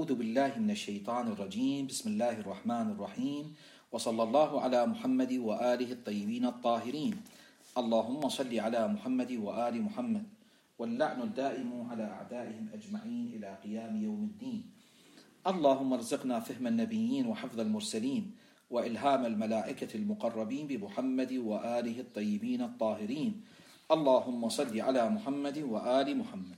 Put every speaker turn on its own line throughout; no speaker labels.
أعوذ بالله من الشيطان الرجيم. بسم الله الرحمن الرحيم، وصلى الله على محمد وآله الطيبين الطاهرين. اللهم صل على محمد وآل محمد، واللعن الدائم على أعدائهم أجمعين إلى قيام يوم الدين. اللهم ارزقنا فهم النبيين وحفظ المرسلين وإلهام الملائكة المقربين بمحمد وآله الطيبين الطاهرين. اللهم صل على محمد وآل محمد.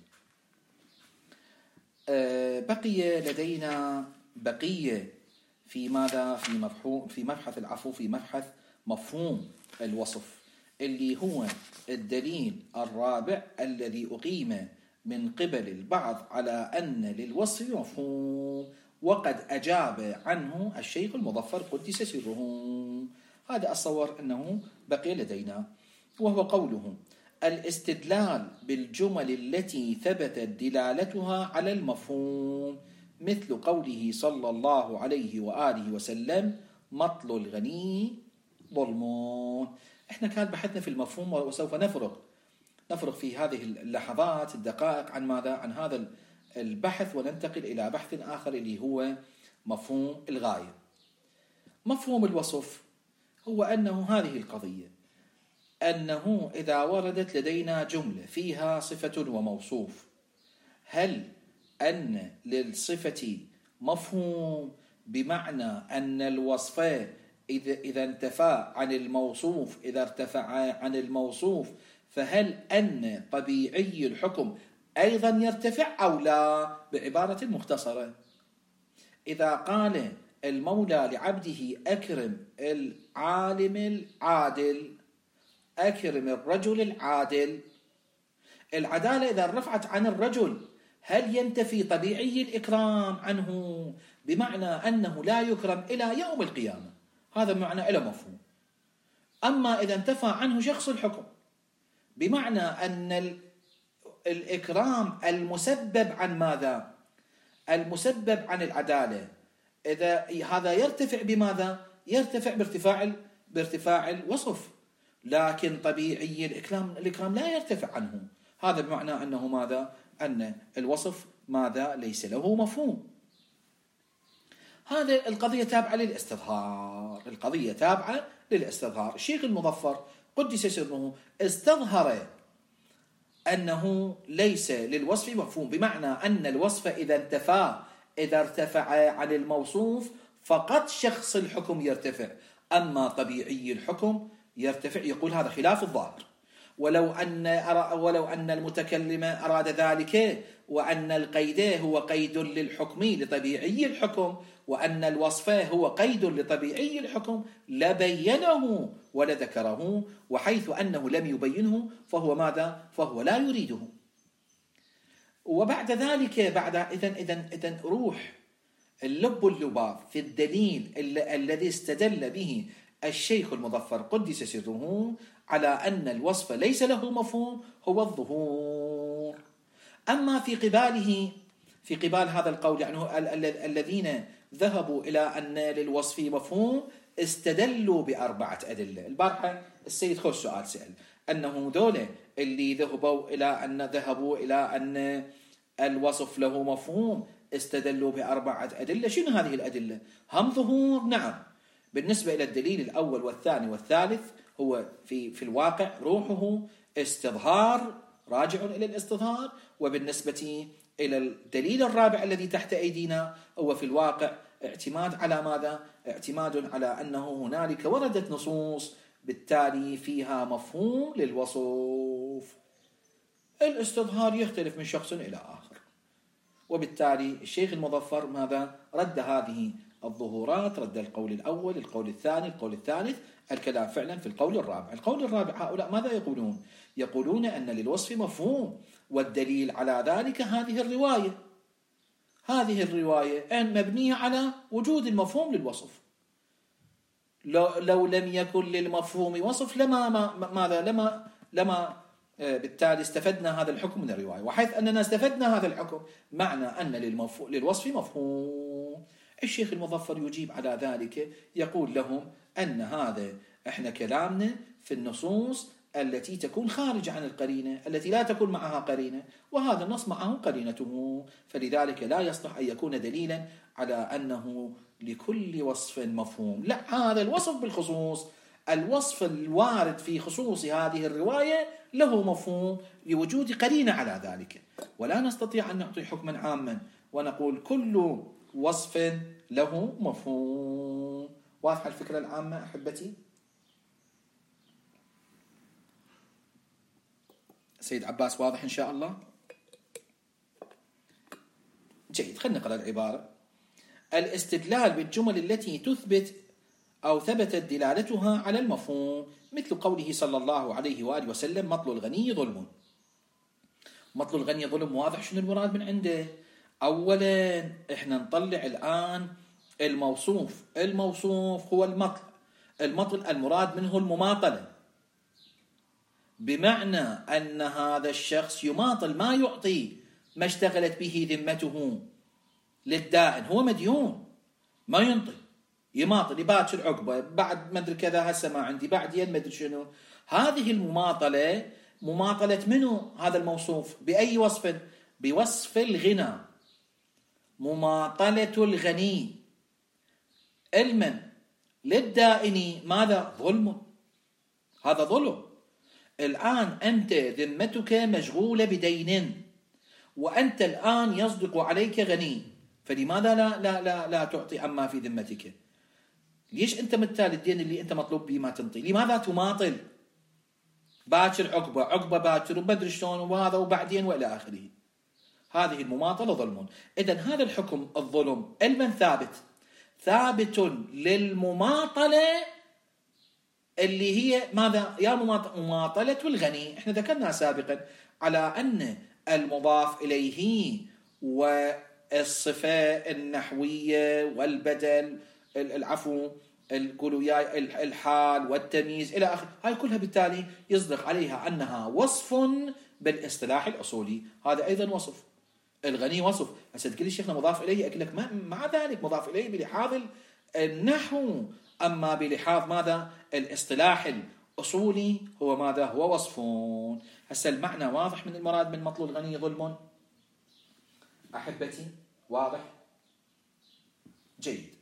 بقي لدينا بقية في ماذا؟ في مبحث مفهوم الوصف، اللي هو الدليل الرابع الذي أقيم من قبل البعض على أن للوصف مفهوم، وقد أجاب عنه الشيخ المظفر قدس سره. هذا أتصور أنه بقي لدينا، وهو قوله: الاستدلال بالجمل التي ثبتت دلالتها على المفهوم، مثل قوله صلى الله عليه وآله وسلم: مطل الغني ظلم. احنا كان بحثنا في المفهوم، وسوف نفرغ في هذه اللحظات الدقائق عن ماذا؟ عن هذا البحث، وننتقل إلى بحث آخر اللي هو مفهوم الغاية. مفهوم الوصف هو أنه هذه القضية، أنه إذا وردت لدينا جملة فيها صفة وموصوف، هل أن للصفة مفهوم، بمعنى أن الوصف إذا انتفى عن الموصوف، إذا ارتفع عن الموصوف، فهل أن طبيعي الحكم أيضا يرتفع أو لا؟ بعبارة مختصرة، إذا قال المولى لعبده: أكرم العالم العادل، أكرم الرجل العادل، العدالة إذا رفعت عن الرجل، هل ينتفي طبيعي الإكرام عنه، بمعنى أنه لا يكرم إلى يوم القيامة؟ هذا معنى إلى مفهوم. أما إذا انتفى عنه شخص الحكم، بمعنى أن الإكرام المسبب عن ماذا؟ المسبب عن العدالة، إذا هذا يرتفع بماذا؟ يرتفع بارتفاع الوصف، لكن طبيعي الإكرام لا يرتفع عنه. هذا بمعنى أنه ماذا؟ أن الوصف ماذا؟ ليس له مفهوم. هذا القضية تابعة للاستظهار. الشيخ المظفر قدس سره استظهر أنه ليس للوصف مفهوم، بمعنى أن الوصف إذا ارتفع عن الموصوف فقط شخص الحكم يرتفع، أما طبيعي الحكم يرتفع. يقول هذا خلاف الظاهر، ولو أن المتكلم أراد ذلك، وأن القيد هو قيد للحكم لطبيعي الحكم، وأن الوصف هو قيد لطبيعي الحكم، لبينه ولذكره، وحيث أنه لم يبينه فهو ماذا؟ فهو لا يريده. وبعد ذلك إذن روح اللباب في الدليل الذي استدل به الشيخ المظفر قدس سره على أن الوصف ليس له مفهوم هو الظهور. أما في قبال هذا القول، يعني الذين ذهبوا إلى أن للوصف مفهوم استدلوا بأربعة أدلة. البارحة السيد خوش سؤال سأل أنه ذولا اللي ذهبوا إلى أن الوصف له مفهوم استدلوا بأربعة أدلة. شنو هذه الأدلة؟ هم ظهور، نعم. بالنسبة إلى الدليل الأول والثاني والثالث، هو في الواقع روحه استظهار، راجع إلى الاستظهار. وبالنسبة إلى الدليل الرابع الذي تحت أيدينا، هو في الواقع اعتماد على ماذا؟ اعتماد على أنه هنالك وردت نصوص بالتالي فيها مفهوم للوصف. الاستظهار يختلف من شخص إلى آخر، وبالتالي الشيخ المظفر ماذا؟ رد هذه الظهورات، رد القول الأول، القول الثاني، القول الثالث. الكلام فعلا في القول الرابع. هؤلاء ماذا يقولون؟ يقولون أن للوصف مفهوم، والدليل على ذلك هذه الرواية أن مبنية على وجود المفهوم للوصف. لو لم يكن للمفهوم وصف لما بالتالي استفدنا هذا الحكم من الرواية. وحيث أننا استفدنا هذا الحكم، معنى أن للوصف مفهوم. الشيخ المظفر يجيب على ذلك، يقول لهم أن هذا إحنا كلامنا في النصوص التي تكون خارج عن القرينة، التي لا تكون معها قرينة، وهذا النص معه قرينته، فلذلك لا يصلح أن يكون دليلا على أنه لكل وصف مفهوم. لا، هذا الوصف بالخصوص، الوصف الوارد في خصوص هذه الرواية له مفهوم لوجود قرينة على ذلك، ولا نستطيع أن نعطي حكما عاما ونقول كل وصف له مفهوم. واضحة الفكرة العامة أحبتي؟ سيد عباس واضح إن شاء الله؟ جيد، خلينا نقرأ العبارة. الاستدلال بالجمل التي تثبت أو ثبتت دلالتها على المفهوم، مثل قوله صلى الله عليه وآله وسلم: مطل الغني ظلم. مطل الغني ظلم، واضح شنو المراد من عنده. أولا إحنا نطلع الآن الموصوف. الموصوف هو المطل. المطل المراد منه المماطلة، بمعنى أن هذا الشخص يماطل، ما يعطي ما اشتغلت به ذمته للدائن. هو مديون، ما ينطي، يماطل، يباشر عقبه، بعد ما ادري كذا، هسه ما عندي، بعدين ما ادري شنو. هذه المماطله مماطله منه هذا الموصوف؟ باي وصف؟ بوصف الغنى. مماطله الغني المن للدائن ماذا؟ ظلم. هذا ظلم. الآن أنت ذمتك مشغولة بدين، وأنت الآن يصدق عليك غني، فلماذا لا تعطي عما في ذمتك؟ ليش أنت مثال الدين اللي أنت مطلوب به ما تنطي؟ لماذا تماطل؟ باكر عقبة باكر وبدري شلون وهذا وبعدين وإلى آخره. هذه المماطلة ظلم. إذن هذا الحكم الظلم المن ثابت للمماطلة اللي هي ماذا؟ يا مماطلة الغني. احنا ذكرنا سابقا على أن المضاف إليه والصفة النحوية والبدل، العفو، الحال والتمييز إلى آخره، هاي كلها بالتالي يصدق عليها أنها وصف بالاصطلاح الأصولي. هذا أيضا وصف. الغني وصف. هسه تقول لي شيخنا مضاف إليه، أقول لك مع ذلك مضاف إليه بلحاظ النحو، أما بلحاظ ماذا؟ الاصطلاح الأصولي هو ماذا؟ هو وصفون. هسه المعنى واضح من المراد من مطل الغني ظلم أحبتي؟ واضح؟ جيد.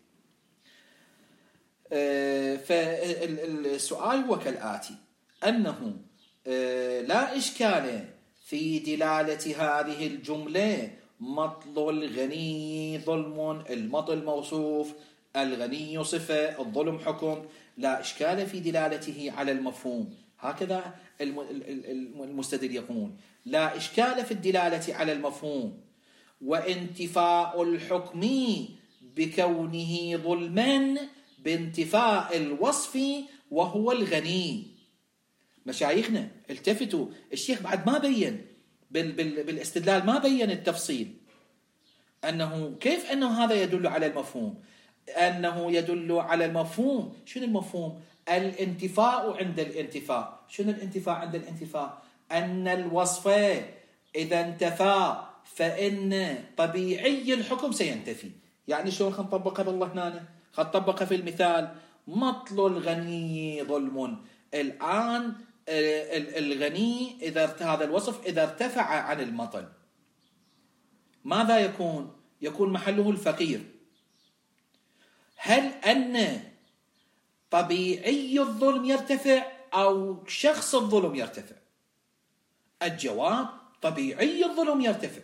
فالسؤال هو كالآتي: أنه لا إشكال في دلالة هذه الجملة مطل الغني ظلم. المطل موصوف، الغني صفة، الظلم حكم. لا إشكال في دلالته على المفهوم. هكذا المستدل يقول: لا إشكال في الدلالة على المفهوم، وانتفاء الحكم بكونه ظلما بانتفاء الوصف وهو الغني. مشايخنا التفتوا، الشيخ بعد ما بين بالاستدلال، ما بين التفصيل أنه كيف أنه هذا يدل على المفهوم. أنه يدل على المفهوم. شنو المفهوم؟ الانتفاء عند الانتفاء. شنو الانتفاء عند الانتفاء؟ أن الوصف إذا انتفى فإن طبيعي الحكم سينتفي. يعني شلون خلينا نطبقها بالله هنا؟ خلينا نطبقها في المثال: مطل الغني ظلم. الآن الغني إذا هذا الوصف إذا ارتفع عن المطل، ماذا يكون؟ يكون محله الفقير. هل أن طبيعي الظلم يرتفع أو شخص الظلم يرتفع؟ الجواب: طبيعي الظلم يرتفع.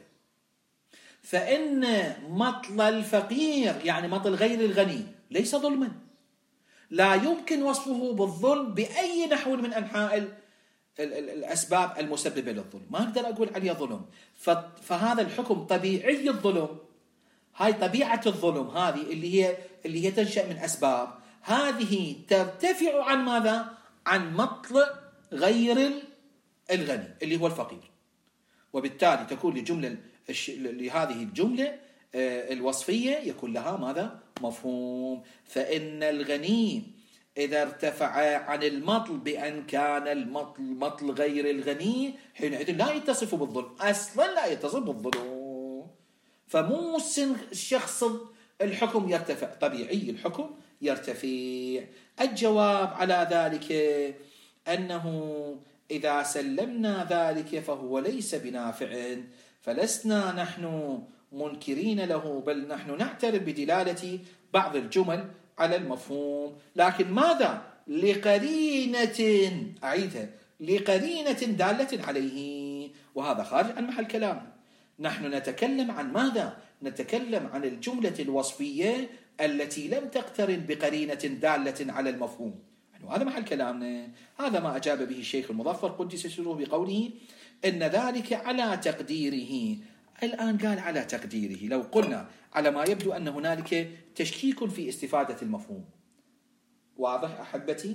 فإن مطل الفقير يعني مطل غير الغني ليس ظلما، لا يمكن وصفه بالظلم بأي نحو من أنحاء الأسباب المسببة للظلم. ما أقدر أقول عليه ظلم. فهذا الحكم طبيعي الظلم. هاي طبيعة الظلم، هذه اللي هي تنشأ من أسباب، هذه ترتفع عن ماذا؟ عن مطل غير الغني اللي هو الفقير. وبالتالي تكون لهذه الجملة الوصفية يكون لها ماذا؟ مفهوم. فإن الغني إذا ارتفع عن المطل بأن كان المطل مطل غير الغني، حينئذ لا يتصف بالظلم، أصلا لا يتصف بالظلم. فمو الشخص الحكم يرتفع، طبيعي الحكم يرتفع. الجواب على ذلك أنه إذا سلمنا ذلك فهو ليس بنافع، فلسنا نحن منكرين له، بل نحن نعترف بدلالة بعض الجمل على المفهوم، لكن ماذا؟ لقرينة، أعيدها، لقرينة دالة عليه، وهذا خارج عن محل كلامنا. نحن نتكلم عن ماذا؟ نتكلم عن الجملة الوصفية التي لم تقترن بقرينة دالة على المفهوم، وهذا محل كلامنا. هذا ما أجاب به الشيخ المظفر قدس سره بقوله إن ذلك على تقديره. الآن قال على تقديره، لو قلنا على ما يبدو أن هنالك تشكيك في استفادة المفهوم. واضح أحبتي؟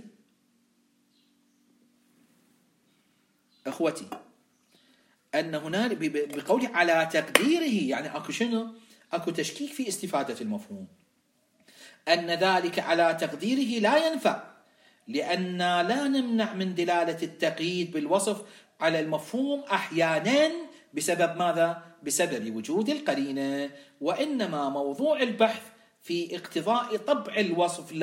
أخوتي، أن هنالك بقوله على تقديره يعني أكو شنو؟ أكو تشكيك في استفادة المفهوم، أن ذلك على تقديره لا ينفع، لأن لا نمنع من دلالة التقييد بالوصف على المفهوم أحيانا بسبب ماذا؟ بسبب وجود القرينة، وإنما موضوع البحث في اقتضاء طبع الوصف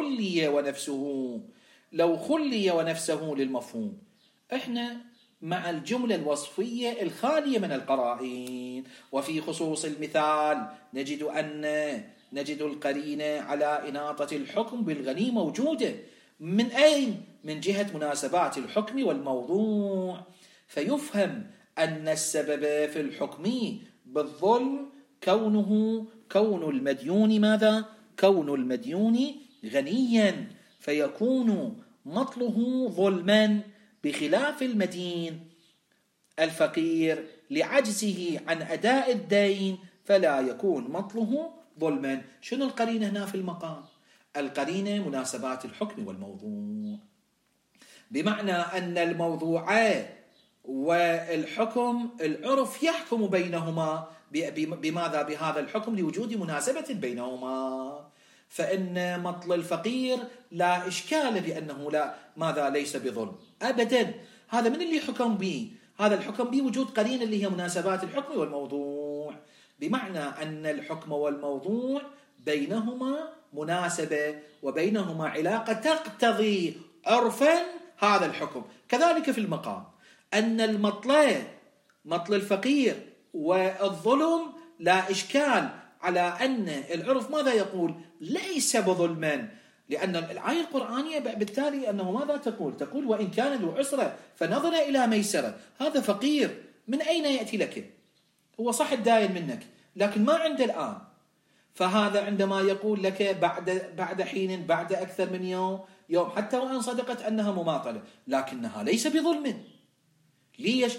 لو خلي ونفسه للمفهوم. إحنا مع الجملة الوصفية الخالية من القرائن، وفي خصوص المثال نجد القرينة على إناطة الحكم بالغني موجودة. من أين؟ من جهة مناسبات الحكم والموضوع، فيفهم أن السبب في الحكم بالظلم كون المديون ماذا؟ كون المديون غنيا، فيكون مطله ظلما، بخلاف المدين الفقير لعجزه عن أداء الدين فلا يكون مطله ظلما. شنو القرينة هنا في المقام؟ القرينة مناسبات الحكم والموضوع، بمعنى أن الموضوع والحكم العرف يحكم بينهما بماذا؟ بهذا الحكم لوجود مناسبة بينهما، فإن مطل الفقير لا إشكال بأنه ماذا؟ ليس بظلم أبدا. هذا من اللي حكم به؟ هذا الحكم به وجود قرينة اللي هي مناسبات الحكم والموضوع، بمعنى أن الحكم والموضوع بينهما مناسبة وبينهما علاقة تقتضي عرفا هذا الحكم. كذلك في المقام أن مطل الفقير والظلم لا إشكال على أن العرف ماذا يقول؟ ليس بظلما، لأن الآية القرآنية بالتالي أنه ماذا تقول وإن كان ذو عسرة فنظر إلى ميسرة. هذا فقير، من أين يأتي لك؟ هو صح الداين منك لكن ما عنده الآن، فهذا عندما يقول لك بعد حين، بعد أكثر من يوم حتى وإن صدقت أنها مماطلة، لكنها ليس بظلم. ليش؟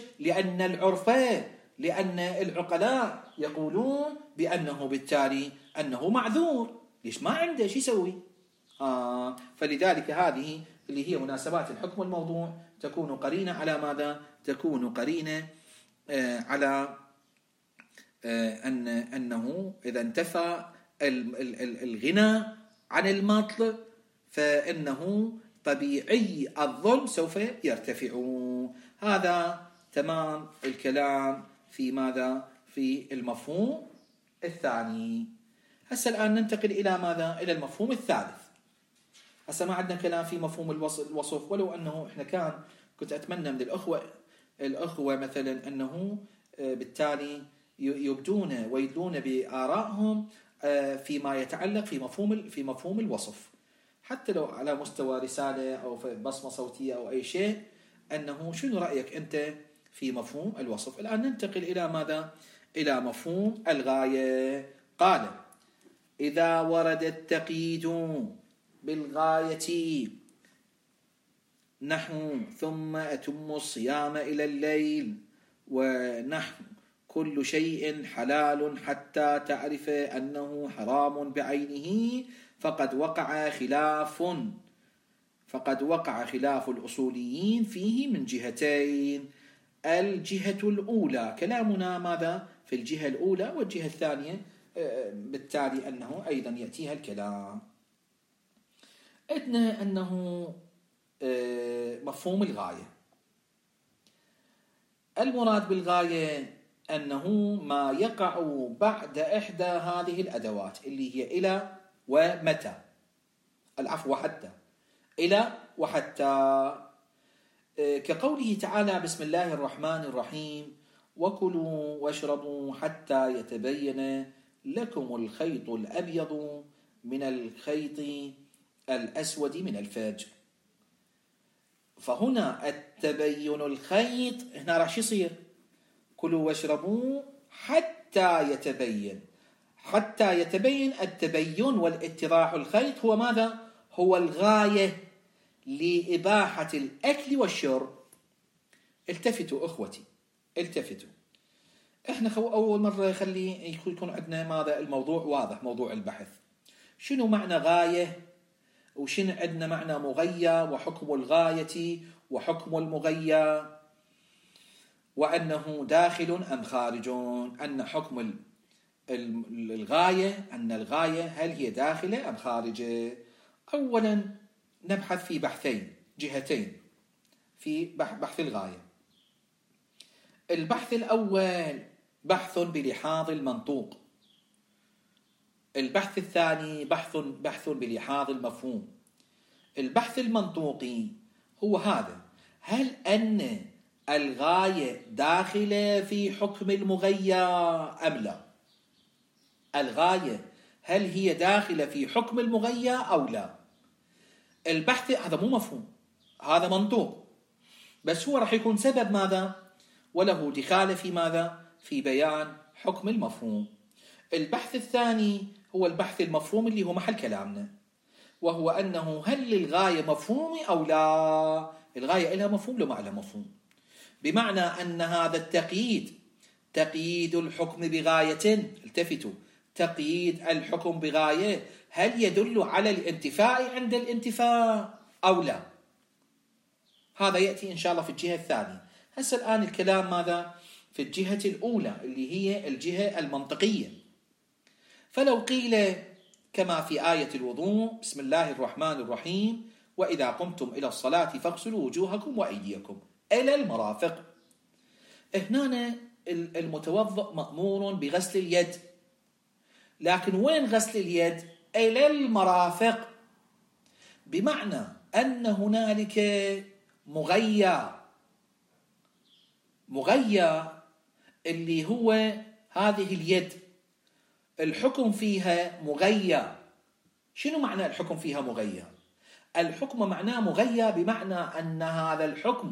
لأن العقلاء يقولون بأنه بالتالي أنه معذور. ليش؟ ما عنده شو يسوي؟ فلذلك هذه اللي هي مناسبات الحكم والموضوع تكون قرينة على ماذا؟ تكون قرينة على أنه إذا انتفى الغنى عن المطل فإنه طبيعي الظلم سوف يرتفع. هذا تمام الكلام في ماذا؟ في المفهوم الثاني. هسه الآن ننتقل إلى ماذا؟ إلى المفهوم الثالث. هسه ما عندنا كلام في مفهوم الوصف، ولو أنه إحنا كنت أتمنى من الأخوة مثلا أنه بالتالي يبدون ويدلون بآرائهم فيما يتعلق في مفهوم الوصف، حتى لو على مستوى رسالة أو بصمة صوتية أو أي شيء، أنه شنو رأيك أنت في مفهوم الوصف. الآن ننتقل إلى ماذا؟ إلى مفهوم الغاية. قال: إذا ورد التقييد بالغاية نحو ثم أتم الصيام إلى الليل ونحو كل شيء حلال حتى تعرف أنه حرام بعينه، فقد وقع خلاف الأصوليين فيه من جهتين. الجهة الأولى كلامنا ماذا؟ في الجهة الأولى، والجهة الثانية بالتالي أنه أيضا يأتيها الكلام. عندنا أنه مفهوم الغاية، المراد بالغاية أنه ما يقع بعد إحدى هذه الأدوات اللي هي إلى ومتى، العفو وحتى، إلى وحتى. كقوله تعالى: بسم الله الرحمن الرحيم: وكلوا واشربوا حتى يتبين لكم الخيط الأبيض من الخيط الأسود من الفجر. فهنا التبين الخيط، هنا راح يصير كلوا واشربوا حتى يتبين. حتى يتبين، التبين والاتضاح الخيط هو ماذا؟ هو الغاية لإباحة الأكل والشرب. التفتوا أخوتي، التفتوا. احنا أول مرة خلي يكون عندنا ماذا الموضوع واضح، موضوع البحث. شنو معنى غاية؟ وشنو عندنا معنى مغية، وحكم الغاية وحكم المغية، وأنه داخل أم خارج، أن حكم الغاية، أن الغاية هل هي داخلة أم خارجة. أولا نبحث في بحثين، جهتين في بحث الغاية. البحث الأول بحث بلحاظ المنطوق، البحث الثاني بحث بلحاظ المفهوم. البحث المنطوقي هو هذا: هل أن الغاية داخلة في حكم المغية أم لا؟ الغاية هل هي داخلة في حكم المغية أو لا؟ البحث هذا مو مفهوم، هذا منطوق، بس هو راح يكون سبب ماذا؟ وله دخالة في ماذا؟ في بيان حكم المفهوم. البحث الثاني هو البحث المفهوم اللي هو محل كلامنا، وهو أنه هل للغاية مفهوم أو لا؟ الغاية لها مفهوم لو ما لها مفهوم، بمعنى أن هذا التقييد، تقييد الحكم بغاية، التفتوا، تقييد الحكم بغاية، هل يدل على الانتفاء عند الانتفاء أو لا؟ هذا يأتي إن شاء الله في الجهة الثانية. هسه الآن الكلام ماذا؟ في الجهة الأولى اللي هي الجهة المنطقية. فلو قيل كما في آية الوضوء: بسم الله الرحمن الرحيم: وإذا قمتم إلى الصلاة فاغسلوا وجوهكم وأيديكم إلى المرافق. هنا المتوضئ مأمور بغسل اليد، لكن وين غسل اليد؟ إلى المرافق، بمعنى أن هنالك مغيّة اللي هو هذه اليد، الحكم فيها مغيّة. شنو معنى الحكم فيها مغيّة؟ الحكم معناه مغيّة بمعنى أن هذا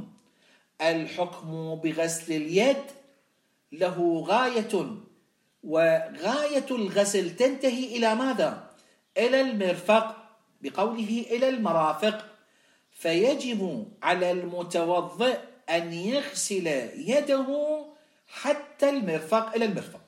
الحكم بغسل اليد له غاية، وغاية الغسل تنتهي إلى ماذا؟ إلى المرفق، بقوله إلى المرافق. فيجب على المتوضئ أن يغسل يده حتى المرفق، إلى المرفق.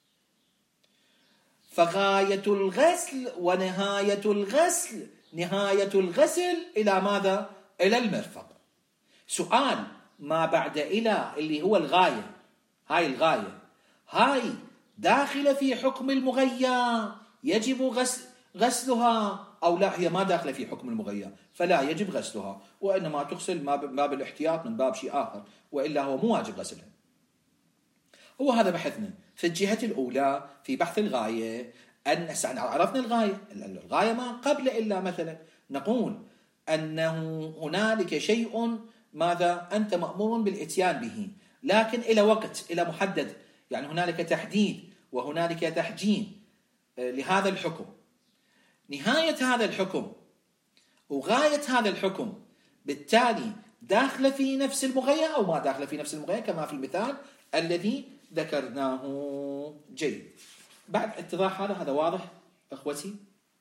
فغاية الغسل ونهاية الغسل، نهاية الغسل إلى ماذا؟ إلى المرفق. سؤال: ما بعد إلى اللي هو الغاية، هاي الغاية هاي داخلة في حكم المغيّة يجب غسلها أو لا؟ هي ما داخلة في حكم المغيّة فلا يجب غسلها، وإنما تغسل من باب الاحتياط، من باب شيء آخر، وإلا هو مو واجب غسلها. هو هذا بحثنا في الجهة الأولى في بحث الغاية. أن عرفنا الغاية ما قبل إلا مثلا نقول أنه هنالك شيء ماذا أنت مأمور بالإتيان به، لكن إلى وقت، إلى محدد، يعني هنالك تحديد وهنالك تحجيم لهذا الحكم. نهاية هذا الحكم وغاية هذا الحكم بالتالي داخلة في نفس المغيّة أو ما داخلة في نفس المغيّة، كما في المثال الذي ذكرناه. جيد. بعد اتضاح هذا واضح أخوتي؟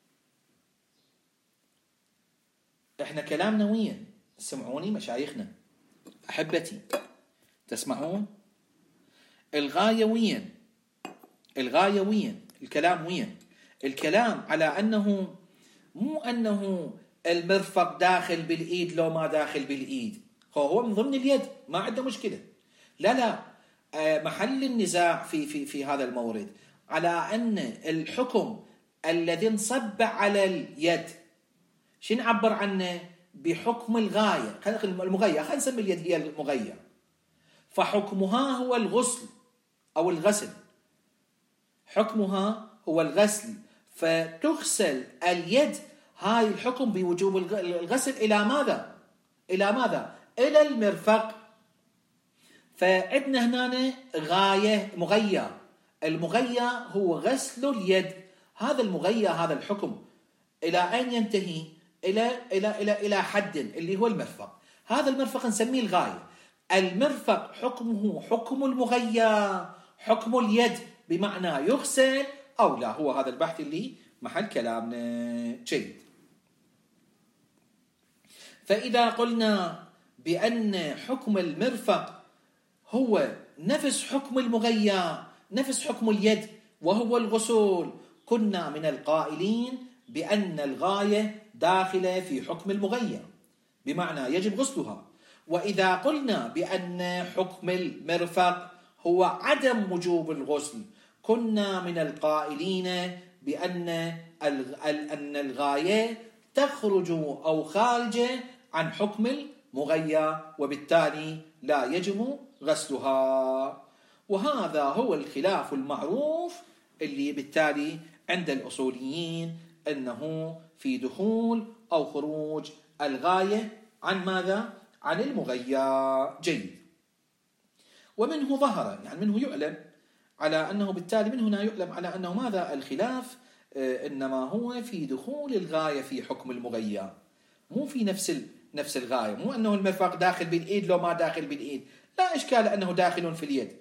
احنا كلامنا وين؟ سمعوني مشايخنا أحبتي، تسمعون؟ الغاية وين؟ الغاية وين؟ الكلام وين؟ الكلام على أنه مو أنه المرفق داخل بالإيد لو ما داخل بالإيد، هو من ضمن اليد، ما عنده مشكلة. لا، محل النزاع في هذا المورد على أن الحكم الذي انصب على اليد شو نعبر عنه؟ بحكم الغاية، المغيّة، خلينا نسمي اليد هي المغيّة، فحكمها هو الغسل أو الغسل، حكمها هو الغسل، فتغسل اليد. هاي الحكم بوجوب الغسل إلى ماذا؟ إلى ماذا؟ إلى المرفق. فعندنا هنا غاية مغية. المغية هو غسل اليد. هذا المغية، هذا الحكم إلى أين ينتهي؟ إلى حد اللي هو المرفق. هذا المرفق نسميه الغاية. المرفق حكمه حكم المغية، حكم اليد، بمعنى يغسل أو لا. هو هذا البحث اللي محل كلامنا. جيد. فإذا قلنا بأن حكم المرفق هو نفس حكم المغية، نفس حكم اليد، وهو الغسول، كنا من القائلين بأن الغاية داخلة في حكم المغية، بمعنى يجب غسلها. وإذا قلنا بأن حكم المرفق هو عدم وجوب الغسل، كنا من القائلين بأن الغاية تخرج أو خارجة عن حكم المغية، وبالتالي لا يجب غسلها. وهذا هو الخلاف المعروف اللي بالتالي عند الأصوليين أنه في دخول أو خروج الغاية عن ماذا؟ عن المغية. جيد. ومنه ظهر، يعني منه يعلم على أنه بالتالي من هنا يعلم على أنه ماذا الخلاف؟ إنما هو في دخول الغاية في حكم المغية، مو في نفس الغاية. مو أنه المرفق داخل بالإيد لو ما داخل بالإيد، لا إشكال أنه داخل في اليد.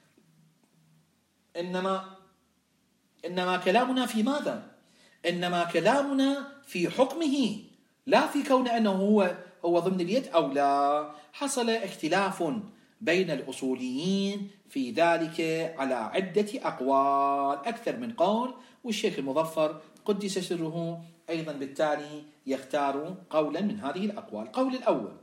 إنما كلامنا في ماذا؟ إنما كلامنا في حكمه، لا في كون أنه هو ضمن اليد أو لا. حصل اختلاف بين الأصوليين في ذلك على عدة أقوال، أكثر من قول، والشيخ المظفر قدس سره أيضا بالتالي يختار قولا من هذه الأقوال. القول الأول،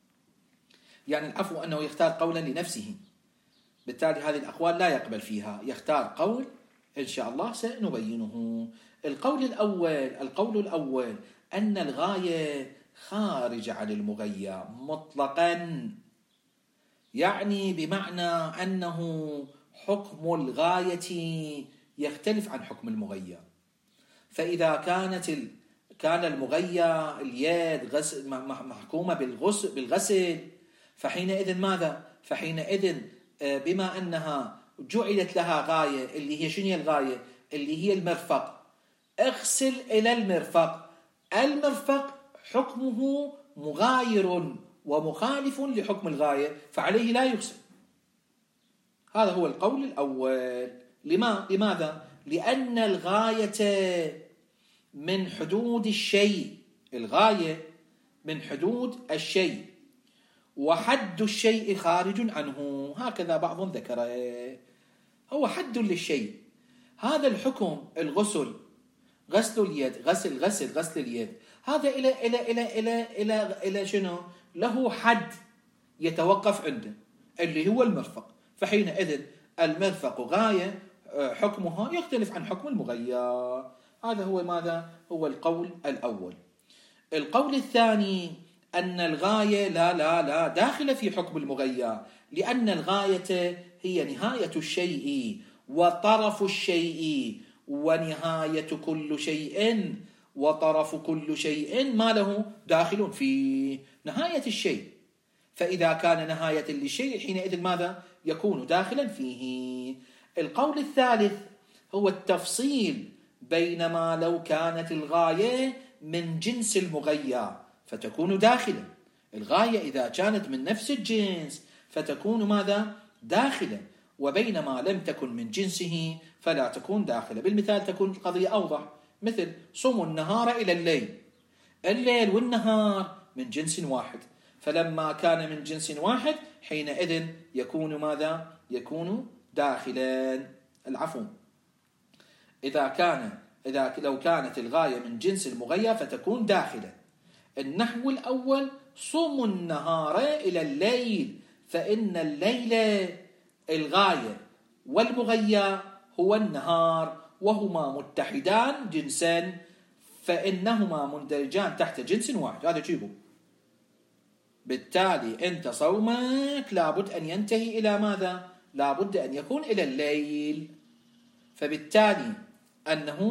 يعني العفو أنه يختار قولا لنفسه، بالتالي هذه الأقوال لا يقبل فيها، يختار قول إن شاء الله سنبينه. القول الأول أن الغاية خارج عن المغية مطلقا، يعني بمعنى أنه حكم الغاية يختلف عن حكم المغية. فإذا كان المغية اليد محكومة بالغسل، فحينئذ ماذا؟ فحينئذ بما أنها جعلت لها غاية، اللي هي شنو الغاية؟ اللي هي المرفق، اغسل إلى المرفق. المرفق حكمه مغاير ومخالف لحكم الغاية، فعليه لا يغسل. هذا هو القول الأول. لماذا؟ لأن الغاية من حدود الشيء، الغاية من حدود الشيء، وحد الشيء خارج عنه، هكذا بعضهم ذكره. هو حد للشيء. هذا الحكم الغسل، غسل اليد، غسل اليد، هذا إلى شنو؟ له حد يتوقف عنده اللي هو المرفق. فحينئذ المرفق غاية حكمها يختلف عن حكم المغية. هذا هو ماذا؟ هو القول الأول. القول الثاني أن الغاية لا داخل في حكم المغية، لأن الغاية هي نهاية الشيء وطرف الشيء ونهاية كل شيء، وطرف كل شيء ما له داخل في نهاية الشيء. فإذا كان نهاية للشيء حينئذ ماذا؟ يكون داخلا فيه. القول الثالث هو التفصيل بينما لو كانت الغاية من جنس المغية فتكون داخلا. الغاية إذا كانت من نفس الجنس فتكون ماذا؟ داخلا، وبينما لم تكن من جنسه فلا تكون داخلة. بالمثال تكون القضية أوضح، مثل صوموا النهار إلى الليل والنهار من جنس واحد، فلما كان من جنس واحد حينئذ يكون ماذا؟ يكون داخلا. العفو، لو كانت الغاية من جنس المغية فتكون داخلة. النحو الأول صوموا النهار إلى الليل، فإن الليل الغاية والمغية هو النهار، وهما متحدان جنسا، فإنهما مندرجان تحت جنس واحد. هذا جيبه. بالتالي أنت صومك لابد أن ينتهي إلى ماذا؟ لابد أن يكون إلى الليل. فبالتالي أنه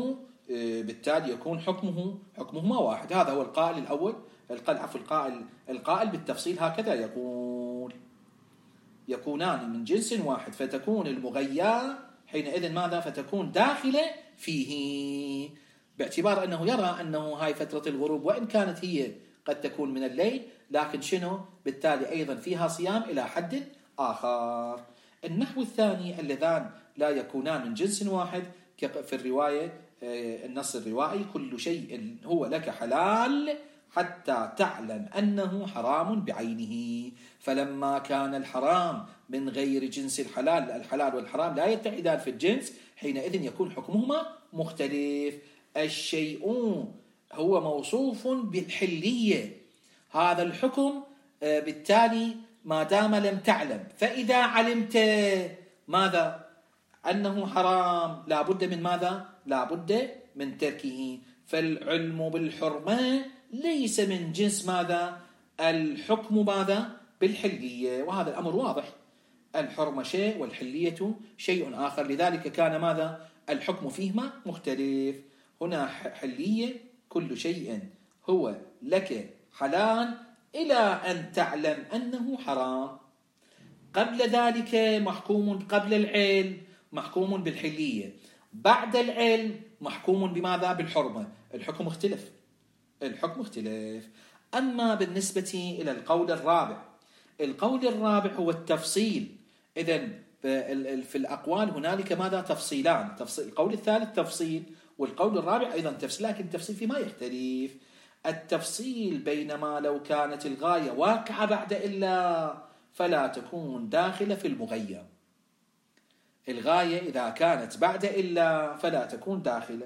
بالتالي يكون حكمهما واحد. هذا هو القائل الأول، القائل بالتفصيل هكذا يقول: يكونان من جنس واحد، فتكون المغياة حينئذ ماذا؟ فتكون داخلة فيه، باعتبار أنه يرى أنه هاي فترة الغروب وإن كانت هي قد تكون من الليل، لكن شنو؟ بالتالي أيضا فيها صيام إلى حد آخر. النحو الثاني: اللذان لا يكونان من جنس واحد، في الرواية النص الروائي: كل شيء هو لك حلال حتى تعلم أنه حرام بعينه. فلما كان الحرام من غير جنس الحلال والحرام لا يتحدان في الجنس، حينئذ يكون حكمهما مختلف. الشيء هو موصوف بالحلية، هذا الحكم بالتالي ما دام لم تعلم، فإذا علمت ماذا؟ أنه حرام، لا بد من ماذا؟ لا بد من تركه. فالعلم بالحرمة ليس من جنس ماذا؟ الحكم ماذا؟ بالحلية، وهذا الأمر واضح. الحرمة شيء والحلية شيء آخر، لذلك كان ماذا؟ الحكم فيهما مختلف. هنا حلية: كل شيء هو لك حلال إلى أن تعلم أنه حرام. قبل ذلك محكوم، قبل العلم محكوم بالحلية، بعد العلم محكوم بماذا؟ بالحرمة. الحكم اختلف. أما بالنسبة إلى القول الرابع هو التفصيل. إذن في الأقوال هنالك ماذا؟ تفصيلان. القول الثالث تفصيل، والقول الرابع أيضا تفصيل، لكن التفصيل فيما يختلف. التفصيل: بينما لو كانت الغاية واقعة بعد إلا فلا تكون داخلة في المغير. الغاية إذا كانت بعد إلا فلا تكون داخلة،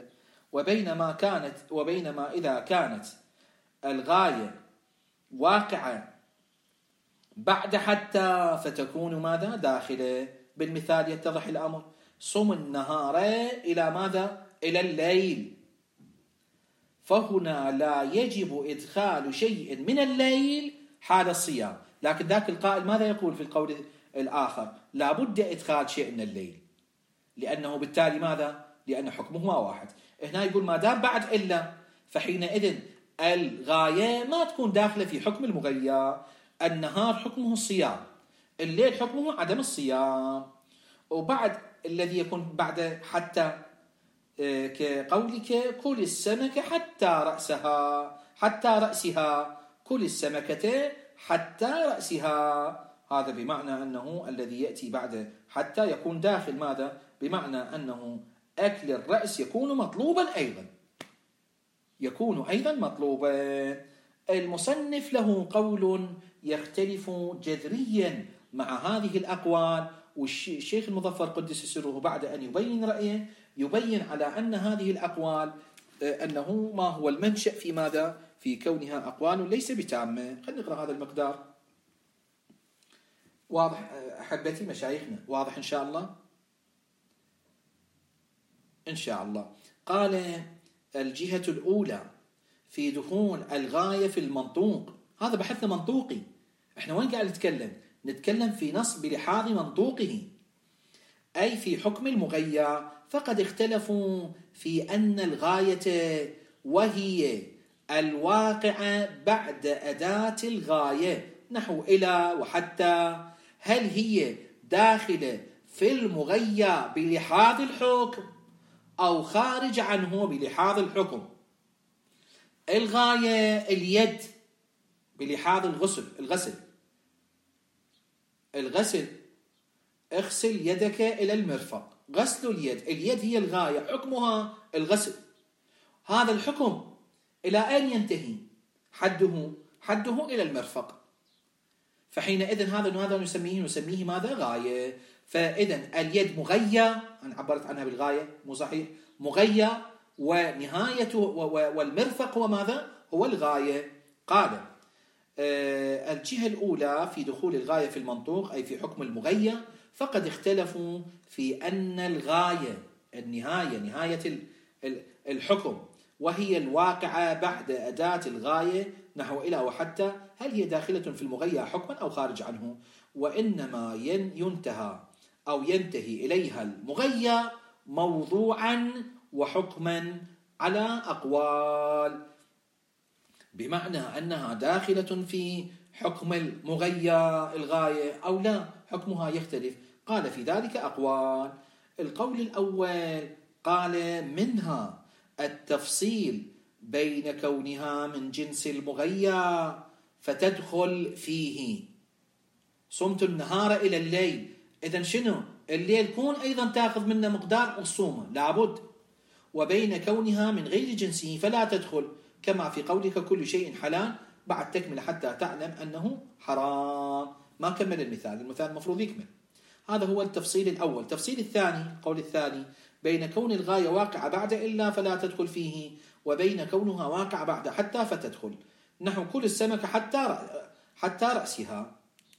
وبينما إذا كانت الغاية واقعة بعد حتى فتكون ماذا؟ داخلة. بالمثال يتضح الأمر: صم النهار إلى ماذا؟ إلى الليل، فهنا لا يجب إدخال شيء من الليل حال الصيام. لكن ذاك القائل ماذا يقول في القول الآخر؟ لا بد إدخال شيء من الليل، لأنه بالتالي ماذا؟ لأن حكمهما واحد. هنا يقول ما دام بعد إلا، فحينئذ الغاية ما تكون داخلة في حكم المغير. النهار حكمه الصيام، الليل حكمه عدم الصيام. وبعد الذي يكون بعد حتى كقولك: كل السمكة حتى رأسها، كل السمكة حتى رأسها، هذا بمعنى أنه الذي يأتي بعد حتى يكون داخل ماذا؟ بمعنى أنه أكل الرأس يكون أيضا مطلوبا. المصنف له قول يختلف جذريا مع هذه الأقوال، والشيخ المظفر قدس سره بعد أن يبين رأيه يبين على أن هذه الأقوال أنه ما هو المنشأ في ماذا؟ في كونها أقوال ليس بتامة. خلينا نقرأ هذا المقدار. واضح أحبتي مشايخنا؟ واضح إن شاء الله. قال: الجهة الأولى في دخول الغاية في المنطوق. هذا بحثنا منطوقي، احنا وين قاعد نتكلم في نص بلحاظ منطوقه، أي في حكم المغير. فقد اختلفوا في أن الغاية وهي الواقعة بعد أداة الغاية نحو إلى وحتى، هل هي داخلة في المغير بلحاظ الحكم أو خارج عنه بلحاظ الحكم. الغاية اليد بلحاظ الغسل، اغسل يدك إلى المرفق، غسل اليد هي الغاية، حكمها الغسل. هذا الحكم إلى أين ينتهي؟ حده إلى المرفق. فحينئذ هذا نسميه ماذا؟ غاية. فإذن اليد مغير، أنا عبرت عنها بالغاية مو صحيح، مغير، ونهايته والمرفق هو ماذا؟ هو الغاية. قال: الجهة الأولى في دخول الغاية في المنطوق أي في حكم المغير، فقد اختلفوا في أن الغاية النهاية، نهاية الحكم، وهي الواقعة بعد أداة الغاية نحو إلى وحتى، هل هي داخلة في المغير حكما أو خارج عنه؟ وإنما ينتهي إليها المغير موضوعا وحكما على أقوال، بمعنى أنها داخلة في حكم المغية الغاية أو لا، حكمها يختلف. قال في ذلك أقوال. القول الأول قال منها التفصيل بين كونها من جنس المغية فتدخل فيه. صمت النهار إلى الليل، إذن شنو؟ الليل كون أيضا تأخذ منه مقدار الصوم لابد، وبين كونها من غير جنسه فلا تدخل، كما في قولك كل شيء حلال بعد تكمل حتى تعلم أنه حرام. ما كمل المثال المفروض يكمل. هذا هو التفصيل الأول. التفصيل الثاني، القول الثاني، بين كون الغاية واقعة بعد إلا فلا تدخل فيه، وبين كونها واقعة بعد حتى فتدخل، نحو كل السمكة حتى رأسها.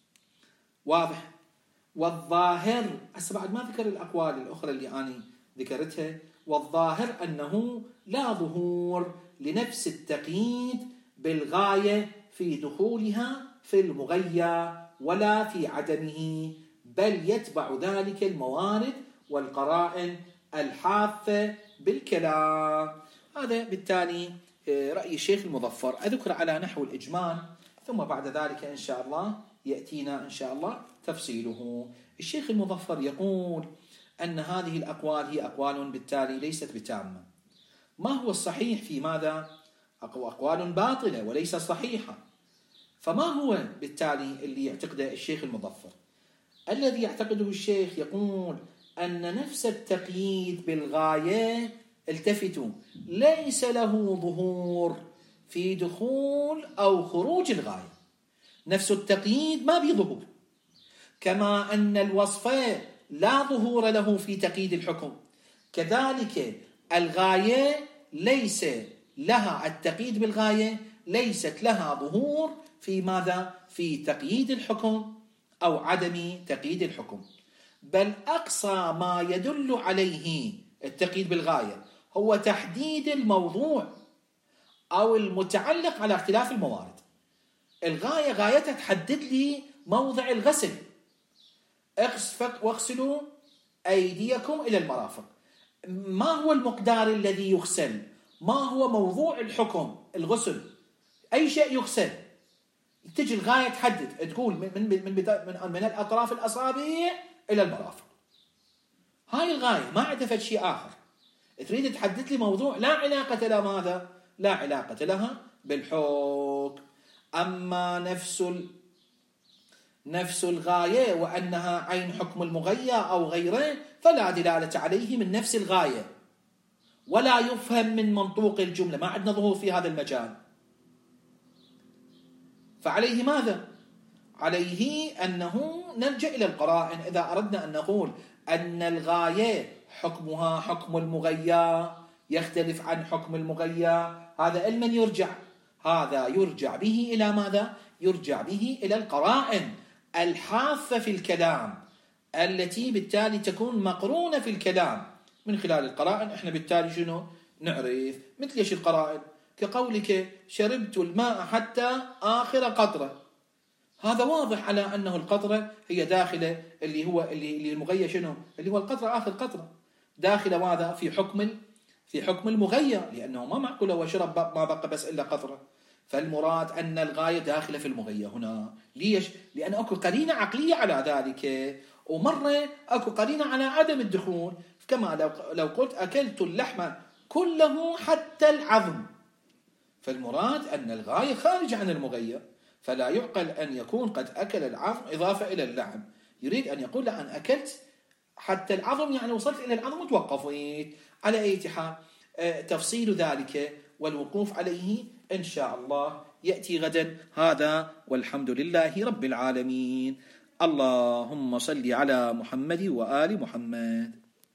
واضح؟ والظاهر، بعد ما ذكر الأقوال الأخرى اللي أنا ذكرتها، والظاهر أنه لا ظهور لنفس التقييد بالغاية في دخولها في المغية ولا في عدمه، بل يتبع ذلك الموارد والقرائن الحافة بالكلام. هذا بالتالي رأي الشيخ المظفر، أذكر على نحو الإجمال، ثم بعد ذلك إن شاء الله يأتينا إن شاء الله تفصيله. الشيخ المظفر يقول أن هذه الأقوال هي أقوال بالتالي ليست بتامة. ما هو الصحيح في ماذا؟ أقوال باطلة وليس صحيحة. فما هو بالتالي اللي يعتقده الشيخ المظفر؟ الذي يعتقده الشيخ يقول أن نفس التقييد بالغاية، التفتوا، ليس له ظهور في دخول أو خروج الغاية. نفس التقييد ما بظهور، كما أن الوصف لا ظهور له في تقييد الحكم، كذلك الغاية ليس لها التقييد بالغاية ليست لها ظهور في ماذا؟ في تقييد الحكم أو عدم تقييد الحكم، بل أقصى ما يدل عليه التقييد بالغاية هو تحديد الموضوع أو المتعلق على اختلاف الموارد. الغاية غايتها تحدد لي موضع الغسل، واغسلوا أيديكم إلى المرافق. ما هو المقدار الذي يغسل؟ ما هو موضوع الحكم؟ الغسل، أي شيء يغسل. تجي الغاية تحدد، تقول من الأطراف الأصابع إلى المرافق. هاي الغاية، ما عندها شيء آخر. تريد تحدد لي موضوع لا علاقة لها ماذا؟ لا علاقة لها بالحكم. أما نفس الغاية وأنها عين حكم المغية أو غيره فلا دلالة عليه من نفس الغاية، ولا يفهم من منطوق الجملة، ما عندنا ظهور في هذا المجال. فعليه ماذا؟ عليه أنه نلجأ إلى القرائن إذا أردنا أن نقول أن الغاية حكمها حكم المغية يختلف عن حكم المغية. هذا علما يرجع، هذا يرجع به إلى ماذا؟ يرجع به إلى القرائن الحافة في الكلام، التي بالتالي تكون مقرونة في الكلام. من خلال القرائن احنا بالتالي شنو نعرف؟ مثل ايش القرائن؟ كقولك شربت الماء حتى آخر قطرة، هذا واضح على أنه القطرة هي داخلة اللي المغية شنو؟ اللي هو القطرة آخر قطرة، داخلة ماذا؟ في حكم المغية، لأنه ما معقول هو شرب ما بقى بس إلا قطرة. فالمراد أن الغاية داخلة في المغية هنا. ليش؟ لأن أكو قرينة عقلية على ذلك، ومرة أكو قرينة على عدم الدخول. كما لو قلت أكلت اللحم كله حتى العظم، فالمراد أن الغاية خارج عن المغية، فلا يعقل أن يكون قد أكل العظم إضافة إلى اللحم. يريد أن يقول أن أكلت حتى العظم، يعني وصلت إلى العظم وتوقفت. على أي حال تفصيل ذلك والوقوف عليه إن شاء الله يأتي غدا. هذا والحمد لله رب العالمين. اللهم صل على محمد وآل محمد.